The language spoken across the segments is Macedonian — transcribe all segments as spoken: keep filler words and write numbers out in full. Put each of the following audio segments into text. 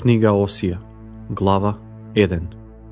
Книга Осија, глава еден.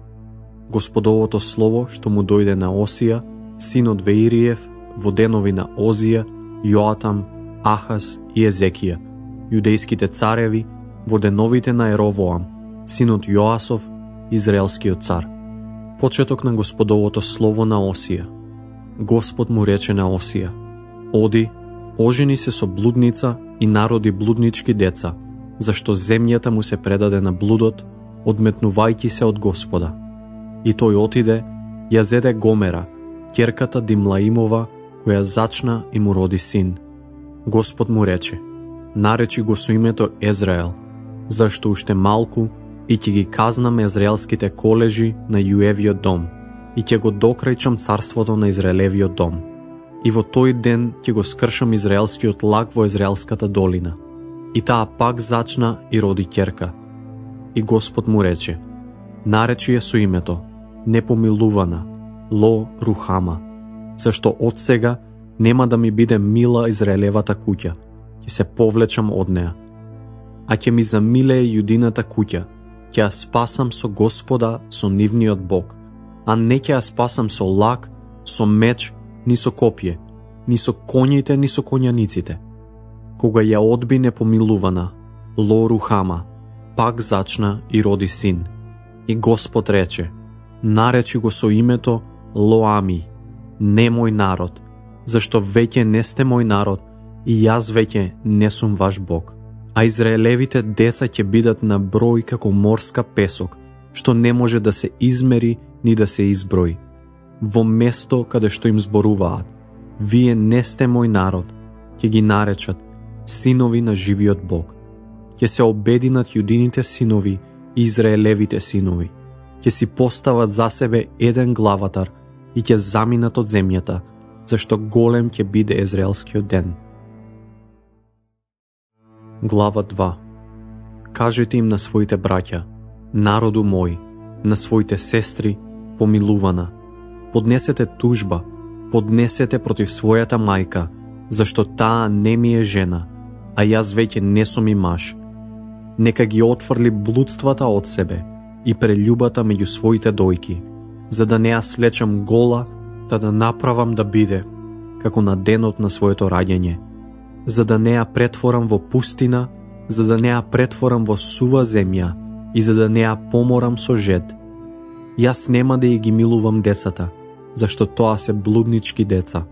Господовото слово што му дојде на Осија, синот Веириев, во денови на Озија, Јоатам, Ахаз и Езекија, јудејските цареви, во деновите на Еровоам, синот Јоасов, израелскиот цар. Почеток на Господовото слово на Осија. Господ му рече на Осија: Оди, ожени се со блудница и народи блуднички деца, зашто земјата му се предаде на блудот, одметнувајќи се од Господа. И тој отиде, ја зеде Гомера, ќерката Димлаимова, која зачна и му роди син. Господ му рече: наречи го со името Езраел, зашто уште малку и ќе ги казнам израелските колежи на Јуевиот дом, и ќе го докрајчам царството на Израелевиот дом. И во тој ден ќе го скршам израелскиот лак во Израелската долина. И таа пак зачна и роди ќерка. И Господ му рече: наречи ја со името Непомилувана, Ло Рухама, зашто од сега нема да ми биде мила Израелевата куќа, ќе се повлечам од неа. А ќе ми замилее Јудината куќа, ќе ја спасам со Господа, со нивниот Бог, а не ќе ја спасам со лак, со меч, ни со копје, ни со коњите, ни со коњаниците. Кога ја одби Непомилувана, Ло Рухама, пак зачна и роди син. И Господ рече: наречи го со името Лоами, не мој народ, зашто веќе не сте мој народ и јас веќе не сум ваш Бог. А израелевите деца ќе бидат на број како морска песок, што не може да се измери ни да се изброи. Во место каде што им зборуваат: вие не сте мој народ, ќе ги наречат синови на живиот Бог. Ќе се обединат јудините синови и израелевите синови. Ќе си постават за себе еден главатар и ќе заминат од земјата, зашто голем ќе биде израелскиот ден. Глава два. Кажете им на своите браќа: народу мој, на своите сестри: помилувана. Поднесете тужба, поднесете против својата мајка, зашто таа не ми е жена, а јас веќе не сум и маж. Нека ги отфрли блудствата од себе и прелюбата меѓу своите дојки, за да не ја свлечам гола, та да направам да биде како на денот на своето раѓање, за да не ја претворам во пустина, за да не ја претворам во сува земја и за да не ја поморам со жед. Јас нема да ја ги милувам децата, зашто тоа се блуднички деца.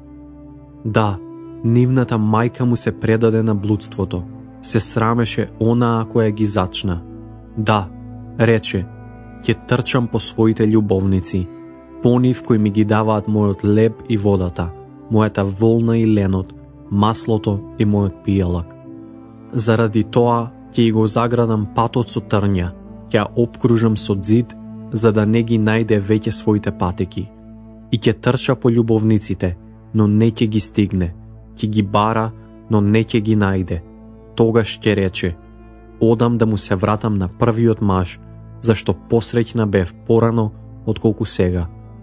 Да, нивната мајка му се предаде на блудството, се срамеше онаа која ги зачна. Да, рече: ќе трчам по своите љубовници, по нив кои ми ги даваат мојот леб и водата, мојата волна и ленот, маслото и мојот пијалак. Заради тоа ќе го заградам патот со трња, ќе ја опкружам со ѕид, за да не ги најде веќе своите патеки. И ќе трча по љубовниците, но не ќе ги стигне, ќе ги бара, но не ќе ги најде. Тогаш ќе рече: одам да му се вратам на првиот маж, зашто посреќна бев порано отколку сега.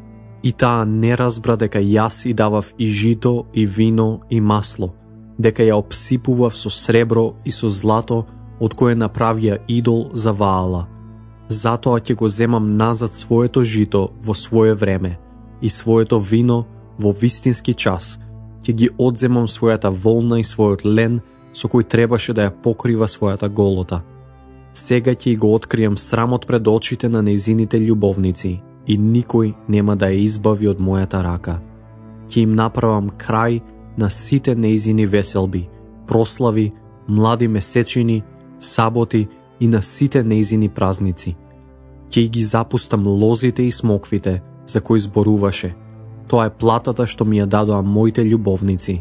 И таа не разбра дека јас и давав и жито, и вино, и масло, дека ја обсипував со сребро и со злато, од кое направија идол за Ваала. Затоа ќе го земам назад своето жито во свое време и своето вино во вистински час, ќе ги одземам својата волна и својот лен, со кој требаше да ја покрива својата голота. Сега ќе го откријам срамот пред очите на нејзините љубовници и никој нема да ја избави од мојата рака. Ќе им направам крај на сите нејзини веселби, прослави, млади месечини, саботи и на сите нејзини празници. Ќе ги запустам лозите и смоквите, за кои зборуваше: тоа е платата што ми ја дадоа моите љубовници.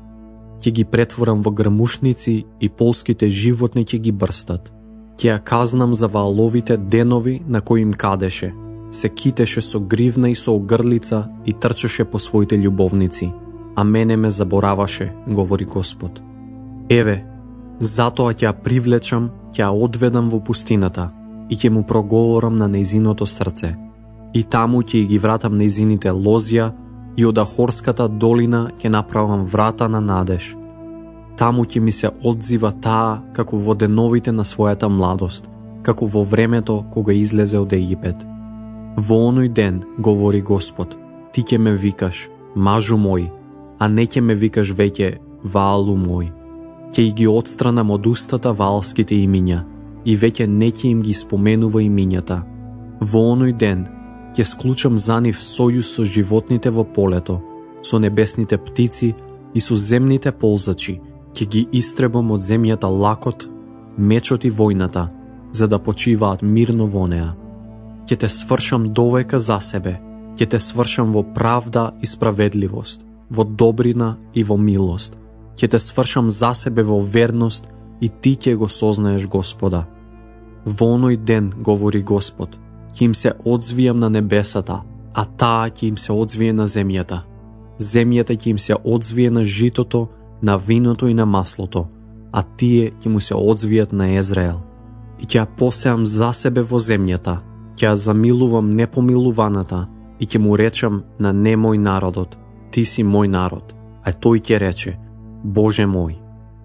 Ќе ги претворам во грмушници и полските животни ќе ги брстат. Ќе ја казнам за вааловите денови на кои им кадеше, се китеше со гривна и со огрлица и трчеше по своите љубовници, а мене ме забораваше, говори Господ. Еве, затоа ќе ја привлечам, ќе ја одведам во пустината и ќе му проговорам на нејзиното срце. И таму ќе ги вратам нејзините лозја и од Ахорската долина ќе направам врата на надеж. Таму ќе ми се одзива таа како во деновите на својата младост како во времето кога излезе од Египет. Во оној ден, говори Господ, ти ќе ме викаш, мажу мој, а не ќе ме викаш веќе Ваалу мој. Ќе ги отстранам од устата ваалските имиња и веќе не ќе им ги споменува имињата. Во оној ден ќе склучам за нив сојуз со животните во полето, со небесните птици и со земните ползачи, ќе ги истребам од земјата лакот, мечот и војната, за да почиваат мирно во неа. Ќе те свршам довека за себе, ќе те свршам во правда и справедливост, во добрина и во милост. Ќе те свршам за себе во верност и ти ќе го сознаеш Господа. Во оној ден, говори Господ, ќе им се одзвијам на небесата, а таа ќе им се одзвие на земјата. Земјата ќе им се одзвие на житото, на виното и на маслото, а тие ќе му се одзвијат на Езраел. И ќе ја посеам за себе во земјата, ќе ја замилувам непомилуваната и ќе му речам на немој народот, ти си мој народ, а тој ќе рече, Боже мој.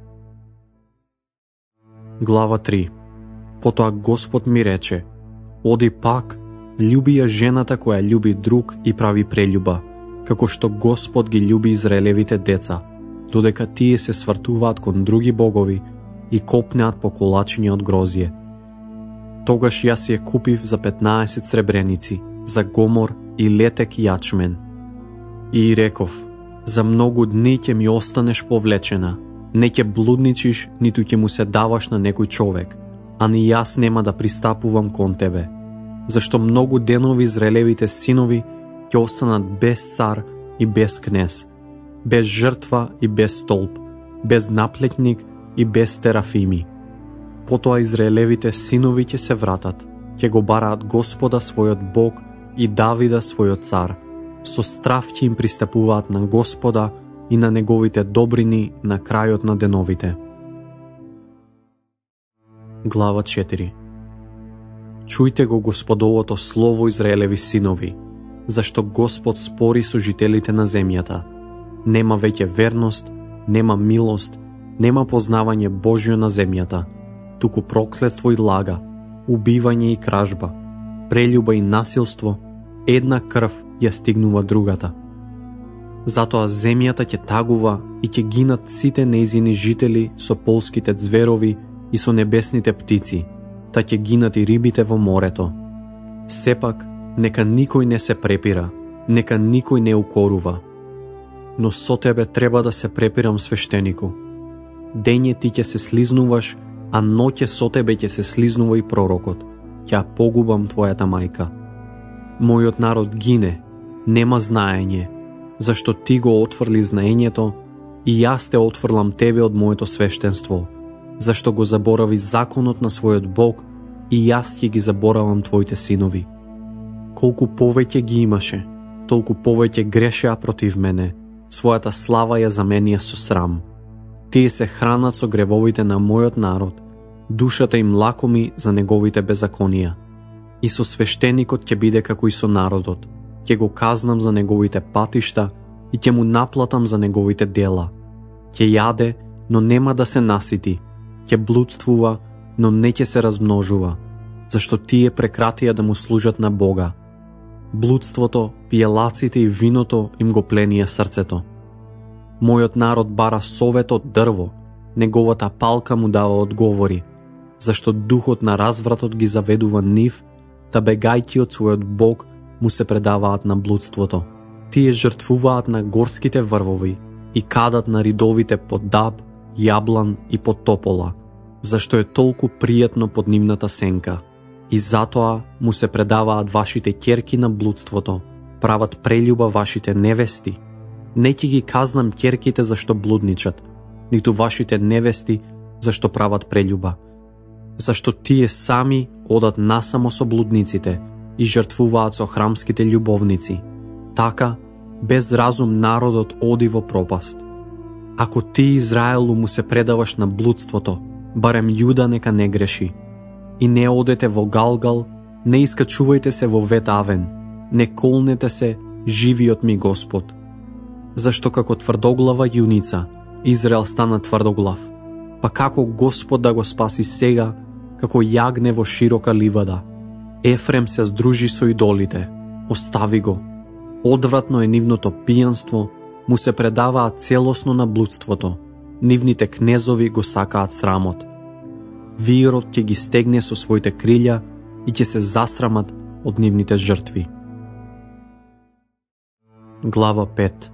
Глава три. Потоа Господ ми рече, оди пак, љуби ја жената која љуби друг и прави прелюба, како што Господ ги љуби Израелевите деца, додека тие се свртуваат кон други богови и копнеат по колачиња од грозје. Тогаш јас ја купив за петнаесет сребреници, за гомор и летек јачмен. И реков, за многу дни ќе ми останеш повлечена, не ќе блудничиш, ниту ќе му се даваш на некој човек, а ни јас нема да пристапувам кон тебе. Зашто многу денови Израелевите синови ќе останат без цар и без кнез, без жртва и без столб, без наплетник и без терафими. Потоа Израелевите синови ќе се вратат, ќе го бараат Господа својот Бог и Давида својот цар. Со страв ќе им пристапуваат на Господа и на неговите добрини на крајот на деновите. Глава четири. Чујте го Господовото слово, Израелеви синови, зашто Господ спори со жителите на земјата. Нема веќе верност, нема милост, нема познавање Божјо на земјата, туку проклетство и лага, убивање и кражба, прелюба и насилство, една крв ја стигнува другата. Затоа земјата ќе тагува и ќе гинат сите нејзини жители со полските зверови и со небесните птици, та ќе гинат и рибите во морето. Сепак, нека никој не се препира, нека никој не укорува. Но со тебе треба да се препирам, свештенику. Дење ти ќе се слизнуваш, а ноќе со тебе ќе се слизнува и пророкот. Ќе погубам твојата мајка. Мојот народ гине, нема знаење, зашто ти го отфрли знаењето и јас те отфрлам тебе од моето свештенство, зашто го заборави законот на својот Бог и јас ќе ги заборавам твоите синови. Колку повеќе ги имаше, толку повеќе грешеа против мене, својата слава ја заменија со срам. Тие се хранат со гревовите на мојот народ, душата им лакоми за неговите беззаконија. И со свештеникот ќе биде како и со народот, ќе го казнам за неговите патишта и ќе му наплатам за неговите дела. Ќе јаде, но нема да се насити, ќе блудствува, но не ќе се размножува, зашто тие прекратија да му служат на Бога. Блудството, пиелаците и виното им го пленија срцето. Мојот народ бара совет од дрво, неговата палка му дава одговори, зашто духот на развратот ги заведува нив, та бегајќи од својот Бог му се предаваат на блудството. Тие жртвуваат на горските врвови и кадат на ридовите под даб, јаблан и под топола, зашто е толку пријатно под нивната сенка. И затоа му се предаваат вашите ќерки на блудството, прават прелюба вашите невести. Не ќе ги казнам ќерките зашто блудничат, ниту вашите невести зашто прават прелюба. Зашто тие сами одат насамо со блудниците и жртвуваат со храмските љубовници. Така, без разум народот оди во пропаст. Ако ти, Израелу, му се предаваш на блудството, барем Јуда нека не греши. И не одете во Галгал, не искачувајте се во Вет Авен, не колнете се, живиот ми Господ. Зашто како тврдоглава јуница, Израел стана тврдоглав, па како Господ да го спаси сега, како јагне во широка ливада. Ефрем се здружи со идолите, остави го. Одвратно е нивното пијанство, му се предаваат целосно на блудството. Нивните кнезови го сакаат срамот. Виерот ќе ги стегне со своите крилја и ќе се засрамат од нивните жртви. Глава пет.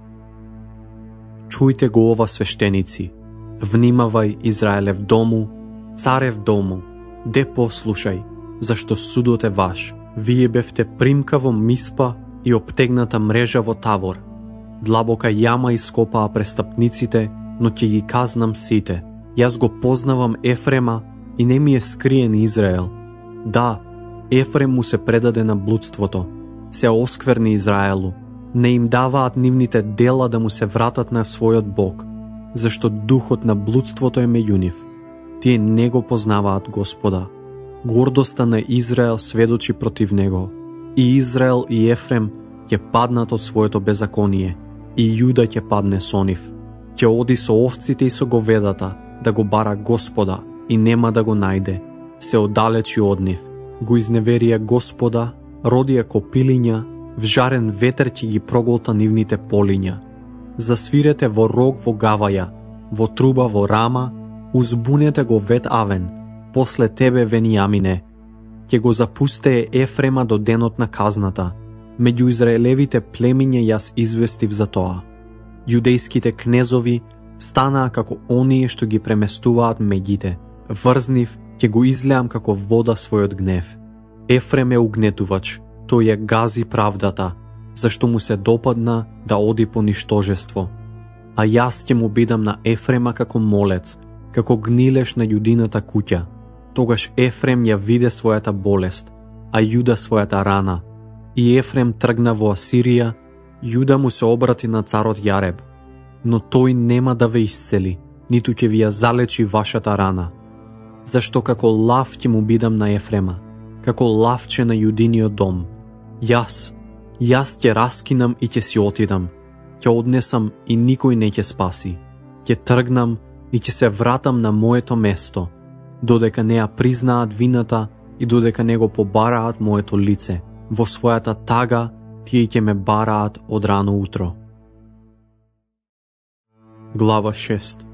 Чујте го ова, свештеници. Внимавај, Израелев дому, царев дому. Де послушај, зашто судот е ваш. Вие бевте примка во Миспа и обтегната мрежа во Тавор. Длабока јама ископаа престапниците, но ќе ги казнам сите. Јас го познавам Ефрема и не ми е скриен Израел. Да, Ефрем му се предаде на блудството. Се оскверни Израелу. Не им даваат нивните дела да му се вратат на својот Бог, зашто духот на блудството е меѓу нив. Тие не го познаваат Господа. Гордоста на Израел сведочи против него. И Израел и Ефрем ќе паднат од своето беззаконие, и Јуда ќе падне со нив. Ќе оди со овците и со говедата да го бара Господа и нема да го најде. Се оддалечи од нив. Го изневерија Господа, родија копилиња, вжарен ветер ќе ги проголта нивните полиња. Засвирете во рог во Гаваја, во труба во Рама, узбунете го Вет Авен, после тебе Венијамине. Ќе го запустее Ефрема до денот на казната. Меѓу израелевите племиња јас известив за тоа. Јудејските кнезови станаа како оние што ги преместуваат меѓите. Врзнив ќе го излеам како вода својот гнев. Ефрем е угнетувач, тој ја гази правдата, зашто му се допадна да оди по ништожество. А јас ќе му бидам на Ефрема како молец, како гнилеш на Јудината куќа. Тогаш Ефрем ја виде својата болест, а Јуда својата рана. И Ефрем тргна во Асирија, Јуда му се обрати на царот Јареб. Но тој нема да ве исцели, ниту ќе ви ја залечи вашата рана. Зашто како лав ќе му бидам на Ефрема, како лавче на Јудиниот дом. Јас, јас ќе раскинам и ќе си отидам, ќе однесам и никој не ќе спаси. Ќе тргнам и ќе се вратам на моето место, додека не ја признаат вината и додека не го побараат моето лице. Во својата тага тие ќе ме бараат од рано утро. Глава шест.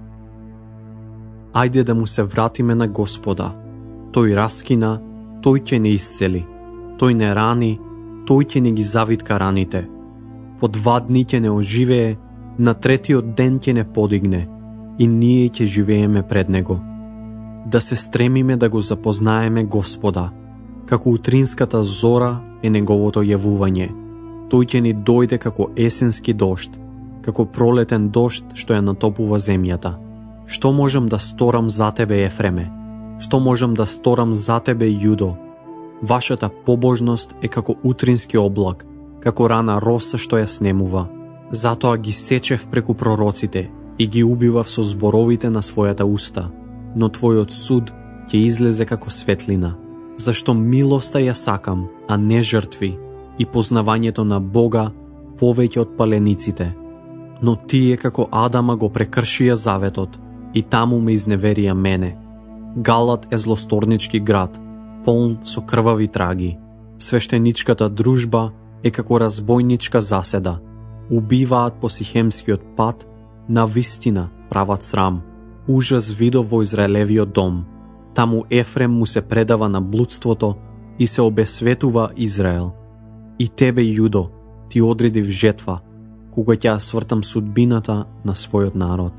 Ајде да му се вратиме на Господа. Тој раскина, тој ќе не исцели. Тој не рани, тој ќе не ги завитка раните. По два дни ќе не оживее, на третиот ден ќе не подигне, и ние ќе живееме пред него. Да се стремиме да го запознаеме Господа, како утринската зора е неговото јавување. Тој ќе ни дојде како есенски дожд, како пролетен дожд што ја натопува земјата. Што можам да сторам за тебе, Ефреме? Што можам да сторам за тебе, Јудо? Вашата побожност е како утрински облак, како рана роса што ја снемува. Затоа ги сечев преку пророците и ги убивав со зборовите на својата уста, но твојот суд ќе излезе како светлина. Зашто милоста ја сакам, а не жртви, и познавањето на Бога повеќе од палениците. Но тие како Адама го прекршија заветот и таму ме изневерија мене. Галат е злосторнички град, полн со крвави траги. Свештеничката дружба е како разбойничка заседа. Убиваат по сихемскиот пат, на вистина прават срам. Ужас видов во Израелевиот дом. Таму Ефрем му се предава на блудството и се обесветува Израел. И тебе, Јудо, ти одредив жетва, кога ќе свртам судбината на својот народ.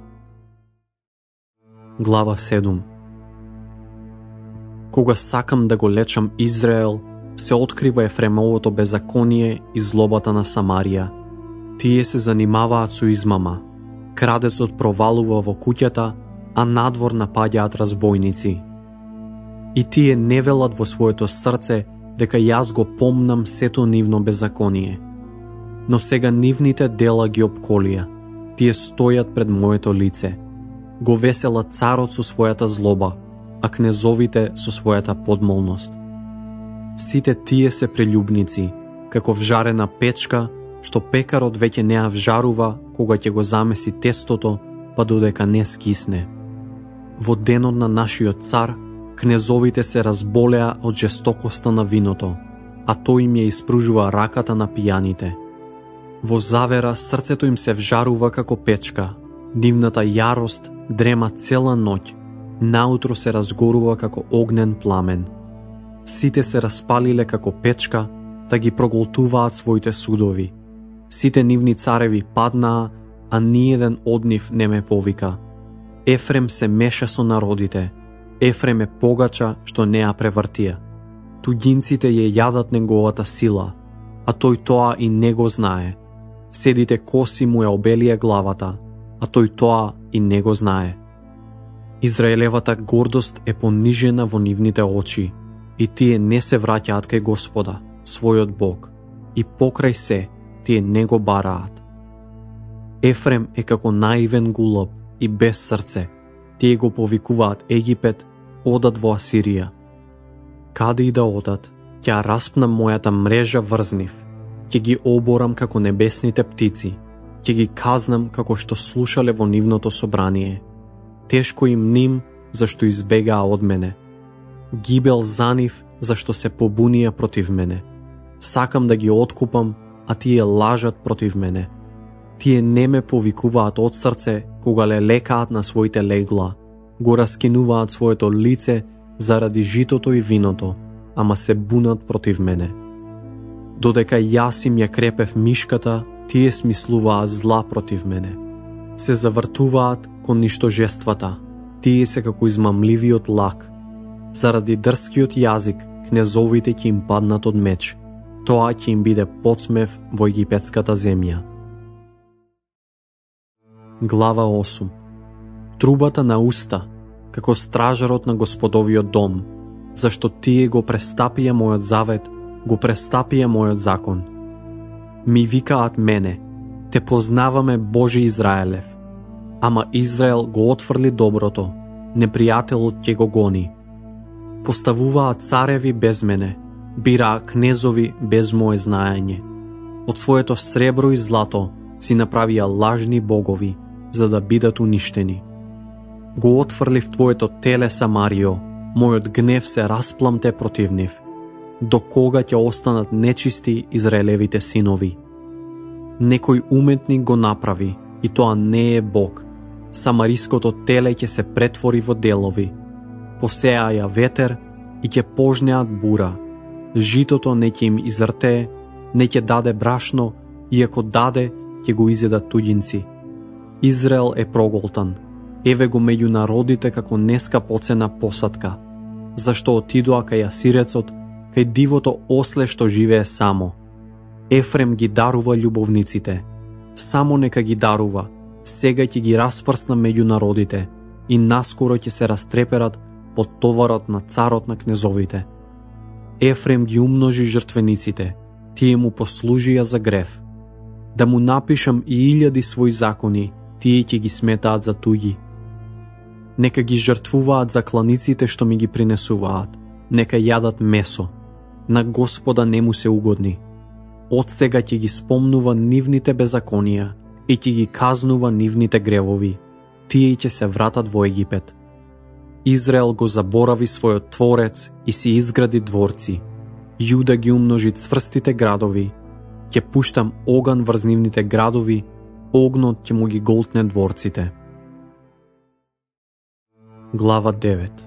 Глава седум. Кога сакам да го лечам Израел, се открива Ефремовото беззаконие и злобата на Самарија. Тие се занимаваат со измама. Крадецот провалува во куќата, а надвор напаѓаат разбойници. И тие не велат во своето срце дека јас го помнам сето нивно беззаконие. Но сега нивните дела ги обколија. Тие стојат пред моето лице. Го веселат царот со својата злоба, а кнезовите со својата подмолност. Сите тие се прелюбници, како вжарена печка, што пекарот веќе не ја вжарува кога ќе го замеси тестото, па додека не скисне. Во денот на нашиот цар, Кнезовите се разболеа од жестокоста на виното, а тој им ја испружува раката на пијаните. Во завера срцето им се вжарува како печка, нивната јарост дрема цела ноќ, наутро се разгорува како огнен пламен. Сите се распалиле како печка, да ги проголтуваат своите судови. Сите нивни цареви паднаа, а ниеден од нив не ме повика. Ефрем се меша со народите, Ефрем е погача што не ја превртија. Туѓинците ја јадат неговата сила, а тој тоа и не го знае. Седите коси му ја обелија главата, а тој тоа и не го знае. Израелевата гордост е понижена во нивните очи, и тие не се враќаат кај Господа, својот Бог, и покрај се тие не го бараат. Ефрем е како наивен гулоб и без срце, тие го повикуваат Египет, одат во Асирија. Каде и да одат, ќе распнам мојата мрежа врз нив, ќе ги оборам како небесните птици, ќе ги казнам како што слушале во нивното собрание. Тешко им ним, зашто избегаа од мене. Гибел за нив, зашто се побунија против мене. Сакам да ги откупам, а тие лажат против мене. Тие не ме повикуваат од срце, кога ле лекаат на своите легла, го раскинуваат своето лице заради житото и виното, ама се бунат против мене. Додека јас им ја крепев мишката, тие смислуваат зла против мене. Се завртуваат кон ништожествата, тие се како измамливиот лак. Заради дрскиот јазик, кнезовите ќе им паднат од меч, тоа ќе им биде подсмев во египетската земја. Глава осум. Трубата на уста, како стражарот на Господовиот дом, зашто тие го престапија мојот завет, го престапија мојот закон. Ми викаат мене, те познаваме Божи Израелев, ама Израел го отфрли доброто, непријателот ќе го гони. Поставуваат цареви без мене, бираа кнезови без моje знаење. Од своето сребро и злато си направија лажни богови, за да бидат уништени. Го отфрлив твоето теле, Самарио, мојот гнев се распламте против нив. До кога ќе останат нечисти Израелевите синови? Некој уметник го направи, и тоа не е Бог. Самариското теле ќе се претвори во делови. Посеа ја ветер и ќе пожнеат бура. Житото не ќе им изртее, не ќе даде брашно, и ако даде, ќе го изедат туѓинци. Израел е проголтан. Еве го меѓу народите како нескапоцена посадка. Зашто отидоа кај асирецот, кај дивото осле што живее само. Ефрем ги дарува љубовниците. Само нека ги дарува. Сега ќе ги распрсна меѓу народите и наскоро ќе се растреперат под товарот на царот на кнезовите. Ефрем ги умножи жртвениците, тие му послужија за грев. Да му напишам и илјади своји закони, тие ќе ги сметаат за туѓи. Нека ги жртвуваат закланиците што ми ги принесуваат, нека јадат месо. На Господа не му се угодни. Од сега ќе ги спомнува нивните беззаконија и ќе ги казнува нивните гревови. Тие ќе се вратат во Египет. Израел го заборави својот творец и си изгради дворци. Јуда ги умножи цврстите градови. Ќе пуштам оган врз нивните градови, огнот ќе му ги голтне дворците. Глава девет.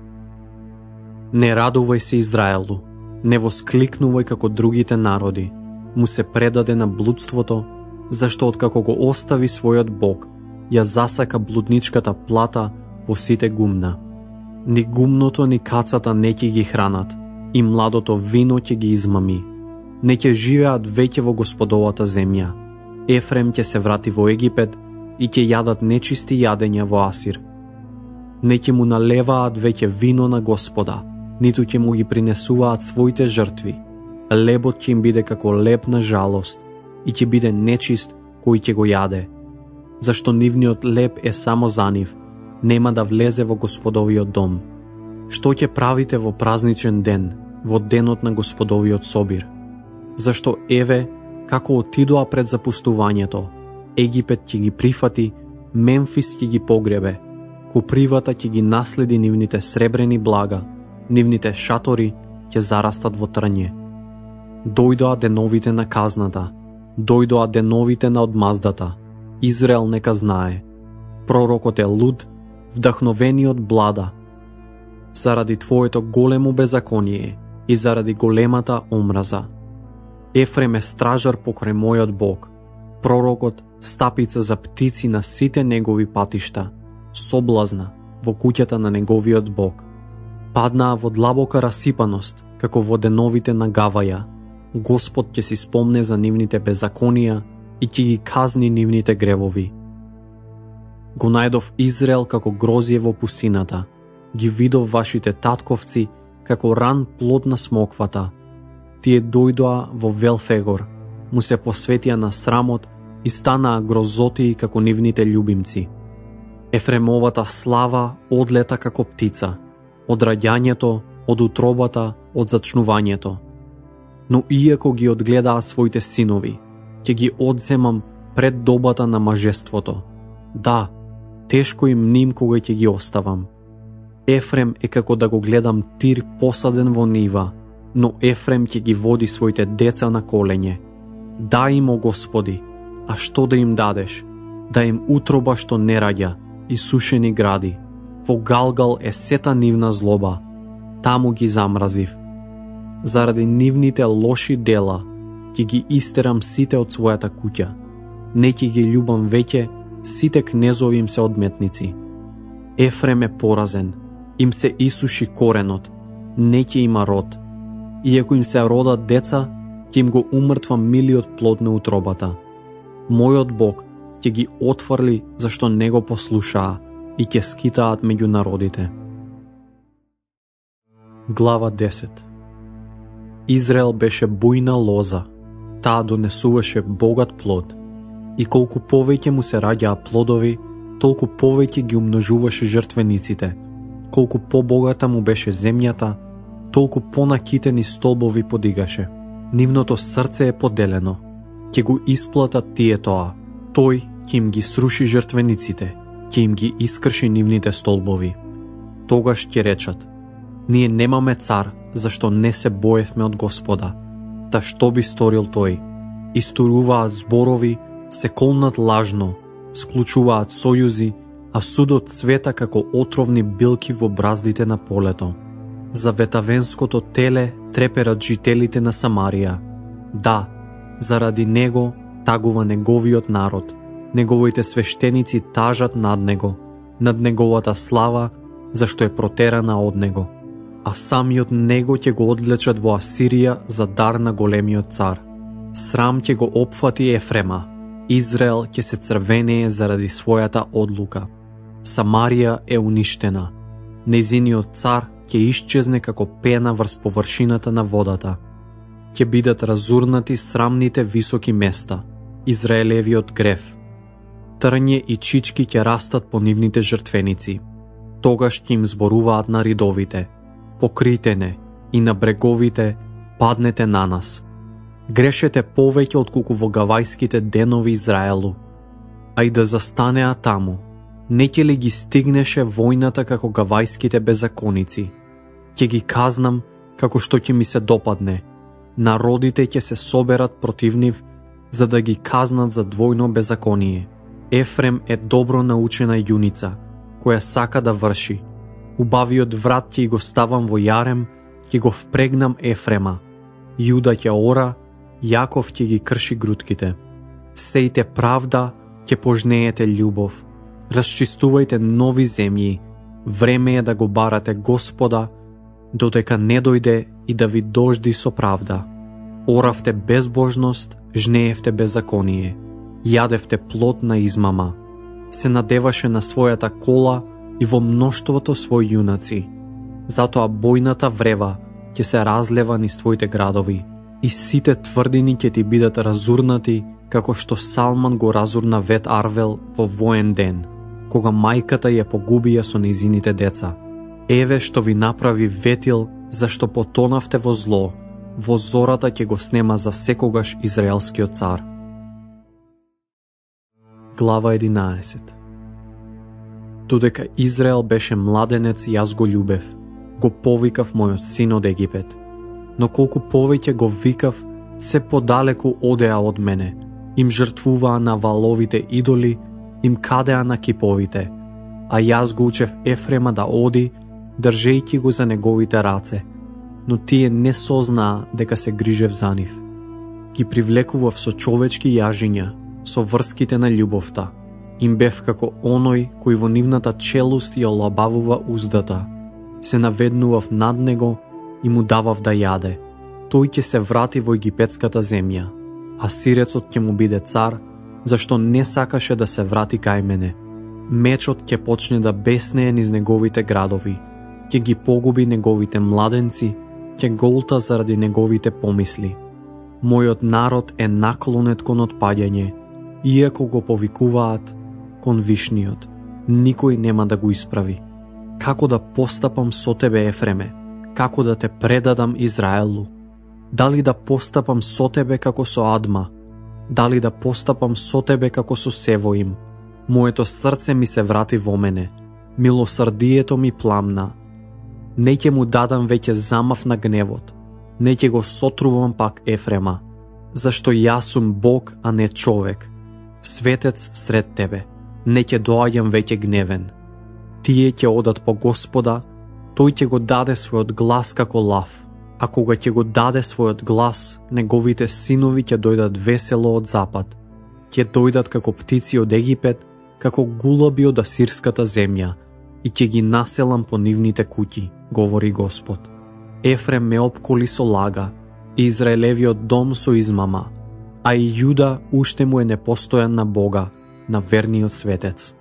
Не радувај се, Израелу, не воскликнувај како другите народи, му се предаде на блудството, зашто откако го остави својот Бог, ја засака блудничката плата по сите гумна. Ни гумното ни кацата не ќе ги хранат, и младото вино ќе ги измами. Не ќе живеат веќе во Господовата земја. Ефрем ќе се врати во Египет и ќе јадат нечисти јадења во Асир. Не ќе му налеваат веќе вино на Господа, ниту ќе му ги принесуваат своите жртви. Лебот ќе им биде како леб на жалост и ќе биде нечист кој ќе го јаде. Зашто нивниот леб е само за нив, нема да влезе во Господовиот дом. Што ќе правите во празничен ден, во денот на Господовиот собир? Зашто еве, како отидоа пред запустувањето, Египет ќе ги прифати, Мемфис ќе ги погребе, купривата ќе ги наследи нивните сребрени блага, нивните шатори ќе зарастат во трње. Дојдоа деновите на казната, дојдоа деновите на одмаздата. Израел нека знае. Пророкот е луд, вдахновениот блада. Заради твоето големо беззаконие и заради големата омраза. Ефрем е стражар покрај мојот Бог. Пророкот стапица за птици на сите негови патишта, соблазна во куќата на неговиот Бог. Паднаа во длабока расипаност, како во деновите на Гаваја. Господ ќе си спомне за нивните беззаконија и ќе ги казни нивните гревови. Го најдов Израел како грозје во пустината, ги видов вашите татковци како ран плод на смоквата. Тие дојдоа во Велфегор, му се посветија на срамот и станаа грозотии како нивните љубимци. Ефремовата слава одлета како птица, од раѓањето, од утробата, од зачнувањето. Но иако ги одгледаа своите синови, ќе ги одземам пред добата на мажеството. Да, тешко им ним кога ќе ги оставам. Ефрем е како да го гледам тир посаден во нива, но Ефрем ќе ги води своите деца на колене. Дај им, о Господи, а што да им дадеш? Да им утроба што не раѓа и сушени гради. Во Галгал е сета нивна злоба, таму ги замразив. Заради нивните лоши дела ќе ги истерам сите од својата куќа. Не ќе ги љубам веќе, сите кнезови им се одметници. Ефрем е поразен, им се исуши коренот, не ќе има род. Иако им се родат деца, ќе им го умртва милиот плод на утробата. Мојот Бог ќе ги отфрли зашто не го послушаа и ќе скитаат меѓу народите. Глава десет. Израел беше бујна лоза, таа донесуваше богат плод, и колку повеќе му се раѓаа плодови, толку повеќе ги умножуваше жртвениците. Колку побогата му беше земјата, толку понакитени столбови подигаше. Нивното срце е поделено. Ќе го исплатат тие тоа. Тој ќе им ги сруши жртвениците, ќе им ги искрши нивните столбови. Тогаш ќе речат: ние немаме цар, зашто не се боевме од Господа. Та што би сторил тој? Исторуваат зборови, се колнат лажно, склучуваат сојузи, а судот цвета како отровни билки во браздите на полето. За ветавенското теле треперат жителите на Самарија. Да, заради него тагува неговиот народ. Неговите свештеници тажат над него, над неговата слава, зашто е протерана од него. А самиот него ќе го одвлечат во Асирија за дар на големиот цар. Срам ќе го опфати Ефрема. Израел ќе се црвенее заради својата одлука. Самарија е уништена. Нејзиниот цар ќе исчезне како пена врз површината на водата. Ќе бидат разурнати срамните високи места, Израелевиот грев. Трње и чички ќе растат по нивните жртвеници. Тогаш ќе им зборуваат на ридовите: покрите не, и на бреговите паднете на нас. Грешете повеќе отколку во гавајските денови Израелу. А и да застанеа таму, не ќе ли ги стигнеше војната како гавајските беззаконици? Ќе ги казнам како што ќе ми се допадне. Народите ќе се соберат против нив, за да ги казнат за двојно беззаконие. Ефрем е добро научена јуница, која сака да врши. Убавиот врат ќе го ставам во јарем, ќе го впрегнам Ефрема. Јуда ќе ора, Јаков ќе ги крши грутките. Сејте правда, ќе пожнеете љубов. Расчистувајте нови земји. Време е да го барате Господа, додека не дојде и да ви дожди со правда. Оравте безбожност, жнеевте беззаконие. Јадевте плод на измама. Се надеваше на својата кола и во мноштвото своји јунаци. Затоа бојната врева ќе се разлева низ твоите градови и сите тврдини ќе ти бидат разурнати, како што Салман го разурна Вет Арвел во воен ден, кога мајката ја погубија со нејзините деца. Еве што ви направи ветил, зашто потонавте во зло, во зората ќе го снема за секогаш израелскиот цар. Глава единаесет. Додека Израел беше младенец, јас го љубев, го повикав мојот син од Египет. Но колку повеќе го викав, се подалеку одеа од мене. Им жртвуваа на валовите идоли, им кадеа на киповите, а јас го учев Ефрема да оди, држејќи го за неговите раце, но тие не сознаа дека се грижев за нив. Ги привлекував со човечки јажиња, со врските на љубовта. Им бев како оној кој во нивната челуст ја олабавува уздата. Се наведнував над него и му давав да јаде. Тој ќе се врати во египетската земја, а сирецот ќе му биде цар, зашто не сакаше да се врати кај мене. Мечот ќе почне да беснее низ неговите градови, ќе ги погуби неговите младенци, ќе голта заради неговите помисли. Мојот народ е наклонет кон отпаѓање, иако го повикуваат кон Вишниот, никој нема да го исправи. Како да постапам со тебе, Ефреме? Како да те предадам, Израелу? Дали да постапам со тебе како со Адма? Дали да постапам со тебе како со Севоим? Моето срце ми се врати во мене, милосрдието ми пламна. Не ќе му дадам веќе замав на гневот, не ќе го сотрувам пак Ефрема, зашто јас сум Бог, а не човек, светец сред тебе, не ќе доаѓам веќе гневен. Тие ќе одат по Господа, тој ќе го даде својот глас како лав, а кога ќе го даде својот глас, неговите синови ќе дојдат весело од запад, ќе дојдат како птици од Египет, како гулаби од асирската земја, и ќе ги населам по нивните куќи, говори Господ. Ефрем ме опколи со лага, и Израелевиот дом со измама, а и Јуда уште му е непостојан на Бога, на верниот светец.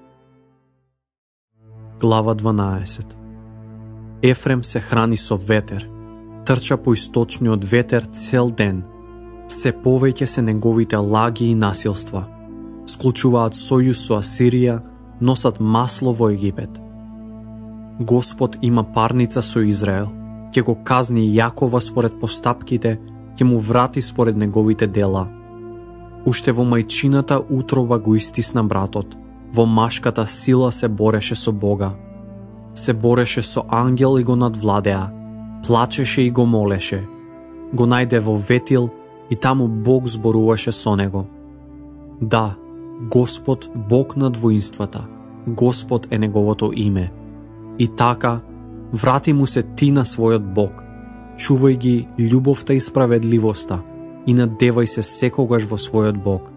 Глава дванаесет. Ефрем се храни со ветер, трча по источниот ветер цел ден, се повеќе се неговите лаги и насилства. Склучуваат сојуз со Асирија, носат масло во Египет. Господ има парница со Израел, ќе го казни Јакова според постапките, ќе му врати според неговите дела. Уште во мајчината утроба го истисна братот, во машката сила се бореше со Бога. Се бореше со ангел и го надвладеа, плачеше и го молеше. Го најде во Ветил и таму Бог зборуваше со него. Да, Господ, Бог над воинствата, Господ е неговото име. И така, врати му се ти на својот Бог, чувај ги љубовта и справедливоста и надевај се секогаш во својот Бог.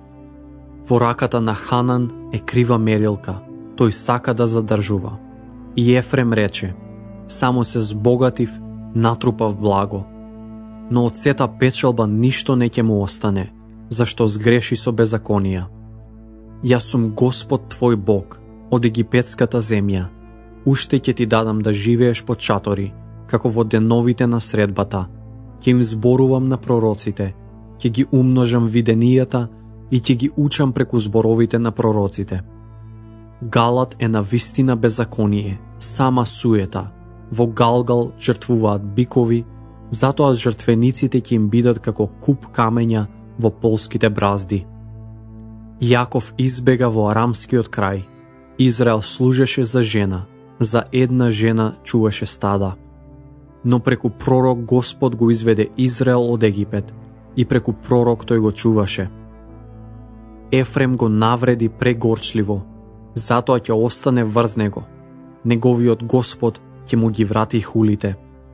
Во раката на Ханан е крива мерилка, тој сака да задржува. И Ефрем рече, само се збогатив, натрупав благо. Но од сета печалба ништо не ќе му остане, зашто сгреши со беззаконија. Јас сум Господ твој Бог, од египетската земја. Уште ќе ти дадам да живееш под чатори, како во деновите на средбата. Ќе им зборувам на пророците, ќе ги умножам виденијата и ќе ги учам преку зборовите на пророците. Галат е на вистина беззаконие, сама суета. Во Галгал жртвуваат бикови, затоа жртвениците ќе им бидат како куп камења во полските бразди. Јаков избега во арамскиот крај. Израел служеше за жена, за една жена чуваше стада. Но преку пророк Господ го изведе Израел од Египет и преку пророк тој го чуваше. Ефрем го навреди прегорчливо, затоа ќе остане врз него. Неговиот Господ ќе му ги врати хулите.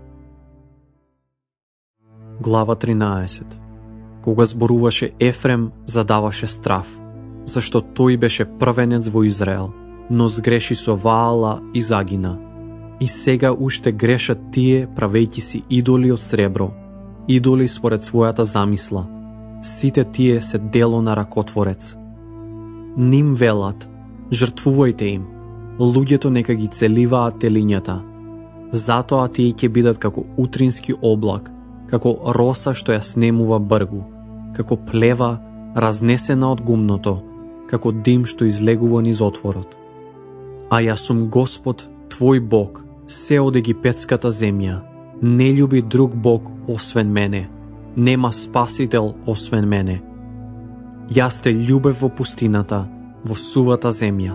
Глава тринаесет. Кога зборуваше Ефрем, задаваше страф, зашто тој беше првенец во Израел, но сгреши со Ваала и загина. И сега уште грешат тие, правејќи си идоли од сребро, идоли според својата замисла. Сите тие се дело на ракотворец. Ним велат, жртвувајте им, луѓето нека ги целиваат телињата. Затоа тие ќе бидат како утрински облак, како роса што ја снемува бргу, како плева разнесена од гумното, како дим што излегува низ отворот. А јас сум Господ, твој Бог, се од египетската земја. Не љуби друг Бог освен мене. Нема спасител освен мене. Јас те љубев во пустината, во сувата земја.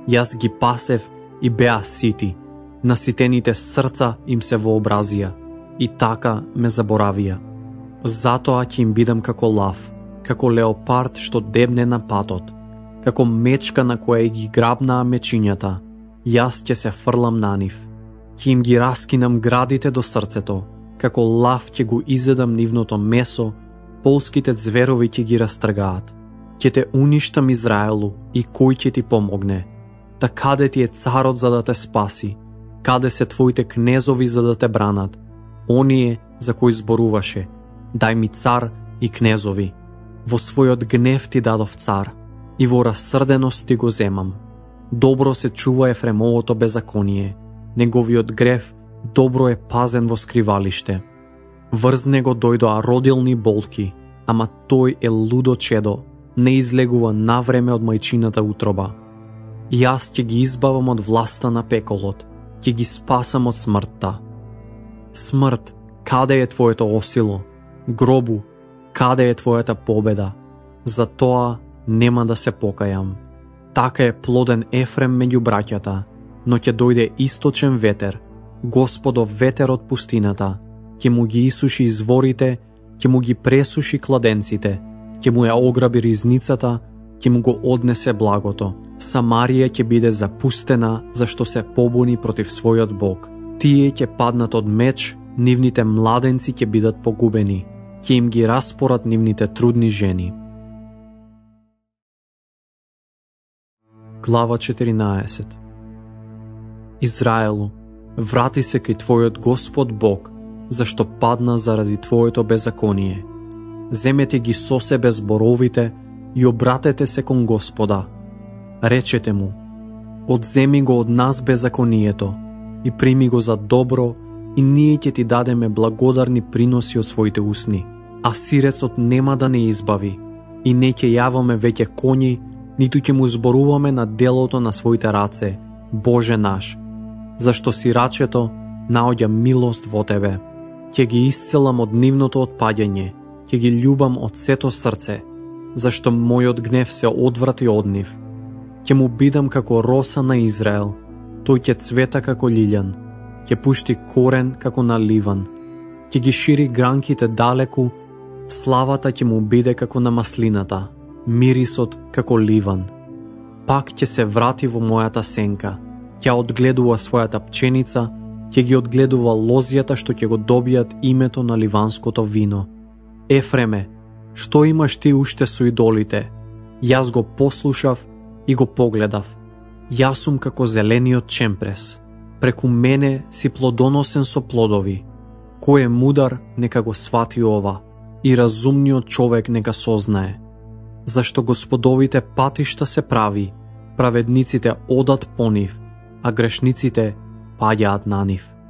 Јас ги пасев и беа сити, наситените срца им се вообразија и така ме заборавија. Затоа ќе им бидам како лав, како леопард што дебне на патот, како мечка на која ги грабнаа мечињата, јас ќе се фрлам на нив. Ќе им ги раскинам градите до срцето, како лав ќе го изедам нивното месо, полските зверови ќе ги растргаат. Ќе те уништам, Израелу, и кој ќе ти помогне? Та каде ти е царот за да те спаси? Каде се твоите кнезови за да те бранат? Оние за кои зборуваше: дај ми цар и кнезови. Во својот гнев ти дадов цар, и во рассрденост ти го земам. Добро се чува Ефремовото беззаконие, неговиот грев добро е пазен во скривалиште. Врз него дојдоа родилни болки, ама тој е лудо чедо, не излегува навреме од мајчината утроба. Јас ќе ги избавам од власта на пеколот, ќе ги спасам од смртта. Смрт, каде е твоето осило? Гробу, каде е твојата победа? За тоа нема да се покајам. Така е плоден Ефрем меѓу браќата, но ќе дојде источен ветер, Господов ветер од пустината, ќе му ги исуши изворите, ќе му ги пресуши кладенците, ќе му ја ограби ризницата, ќе му го однесе благото. Самарија ќе биде запустена, зашто се побуни против својот Бог. Тие ќе паднат од меч, нивните младенци ќе бидат погубени, ќе им ги распорат нивните трудни жени. Глава четиринаесет. Израелу, врати се кај твојот Господ Бог, зашто падна заради твоето беззаконие. Земете ги со себе зборовите и обратете се кон Господа. Речете му: одземи го од нас беззаконието и прими го за добро, и ние ќе ти дадеме благодарни приноси од своите усни. А сирецот нема да не избави, и не ќе јаваме веќе коњи, ниту ќе му зборуваме на делото на своите раце, Боже наш, зашто сирачето наоѓа милост во тебе. Ќе ги исцелам од нивното отпаѓање, ќе ги љубам од сето срце, зашто мојот гнев се одврати од нив. Ќе му бидам како роса на Израел, тој ќе цвета како лилјан, ќе пушти корен како на ливан, ќе ги шири гранките далеку, славата ќе му биде како на маслината, мирисот како ливан. Пак ќе се врати во мојата сенка, ќе одгледува својата пченица, ќе ги одгледува лозјата што ќе го добијат името на ливанското вино. Ефреме, што имаш ти уште со идолите? Јас го послушав и го погледав. Јас сум како зелениот чемпрес. Преку мене си плодоносен со плодови. Кој е мудар, нека го свати ова, и разумниот човек нека сознае. Зашто Господовите патишта се прави, праведниците одат по нив, а грешниците паѓаат на нив.